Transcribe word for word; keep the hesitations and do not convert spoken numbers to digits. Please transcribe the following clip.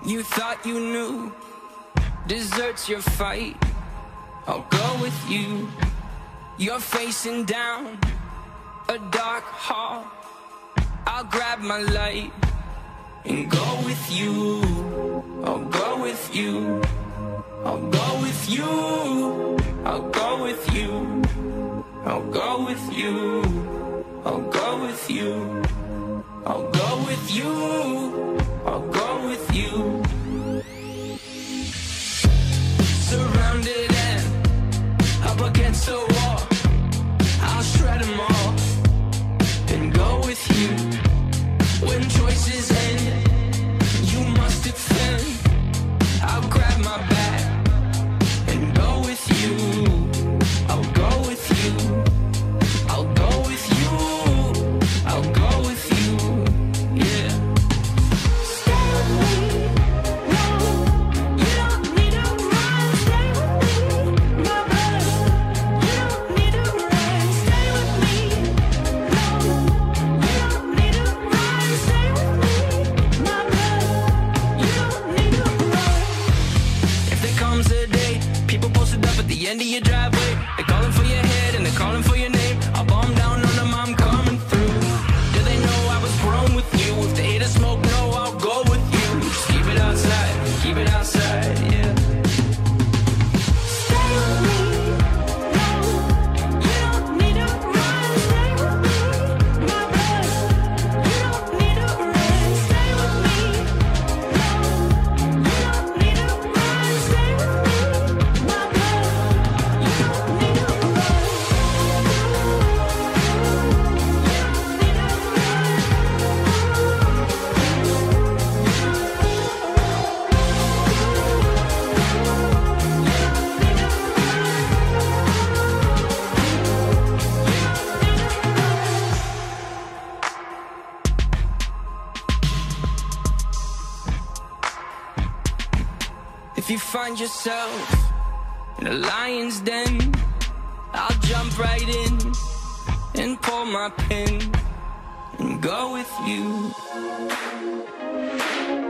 You thought you knew, deserts your fight. I'll go with you. You're facing down a dark hall. I'll grab my light and go with you. I'll go with you. I'll go with you. I'll go with you. I'll go with you. I'll go with you. I'll go with you. I'll go with you. Surrounded and up against the wall, I'll shred them all and go with you. When choices end, you must defend. I'll grab my bag and go with you. I'll go with you. I'll go with you. I'll go with you. Yeah. Stay with me. No, you don't need to run. Stay with me, my brother. You don't need to run. Stay with me. No, you don't need to run. Stay with me, my brother. You don't need to run. If there comes a day, people posted up at the end of your driveway, they're calling for your head and they're calling for your name. I'll bomb down on them, I'm coming through. Do they know I was grown with you? If they hate a smoke, no, I'll go with you. Just keep it outside, keep it outside, yeah. Stay with me. No, you don't need to run. Stay with me, my brother. You don't need to run. Stay with me. No, you don't need to run. Stay with me, my brother. You don't need to run. If you find yourself in a lion's den, I'll jump right in and pull my pin and go with you.